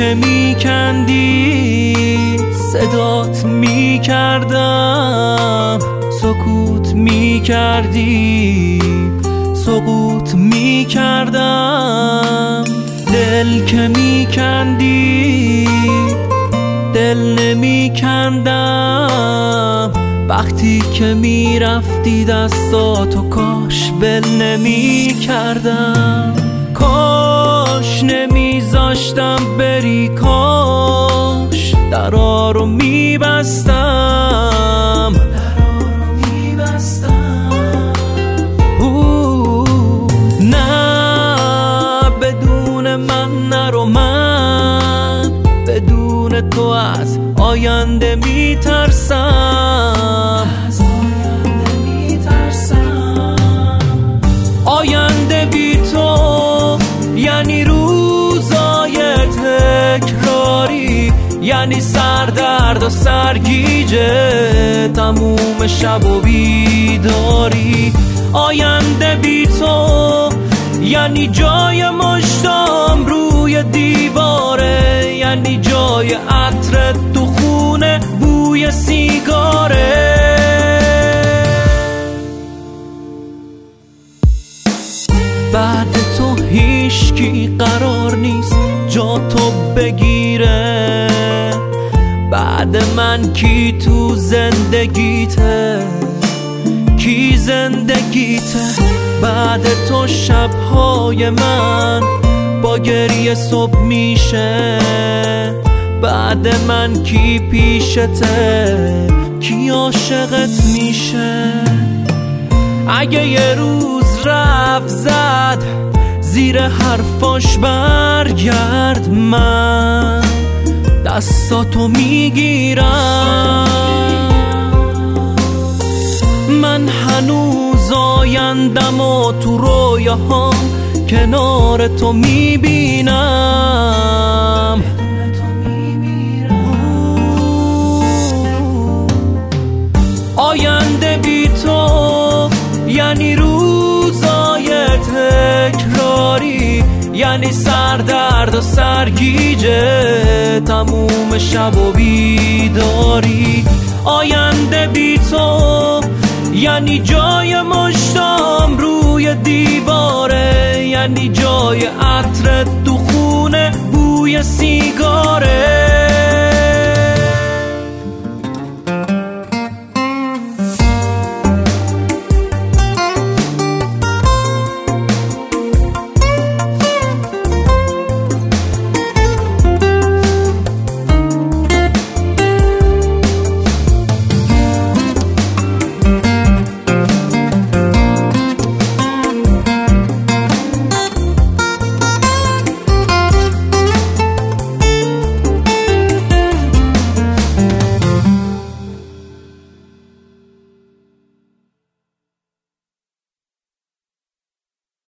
نمیکندی صدات میکردم، سکوت میکردی سقوط میکردم. دل که میکندی دل نمیکندم، وقتی که میرفتی دستاتو کاش ول نمیکردم. کاش نمیذاشتم بری، کاش درا رو میبستم. نه بدون من نرو، من بدون تو از آینده میترسم. آینده بی تو یعنی روزای تکراری، یعنی سردرد و سرگیجه تموم شب و بیداری. آینده بی تو یعنی جای مشتام روی دیواره، یعنی جای عطر تو خونه بوی سیگاره. بعد تو هیچکی قرار نیست جا تو بگیره، بعد من کی تو زندگیته، کی زندگیته. بعد تو شبهای من با گریه صبح میشه، بعد من کی پیشته، کی عاشقت میشه. اگه یه روز رفت زد زیر حرفاش برگرد، من دستاتو میگیرم. من هنوز آیندم و تو رویاهام کنار تو میبینم. آینده بی تو یعنی روزای تکراری، یعنی سردرد و سرگیجه تموم شب و بیداری. آینده بی تو یعنی جای مشتام روی دیواره، یعنی جای عطر تو خونه بوی سیگار.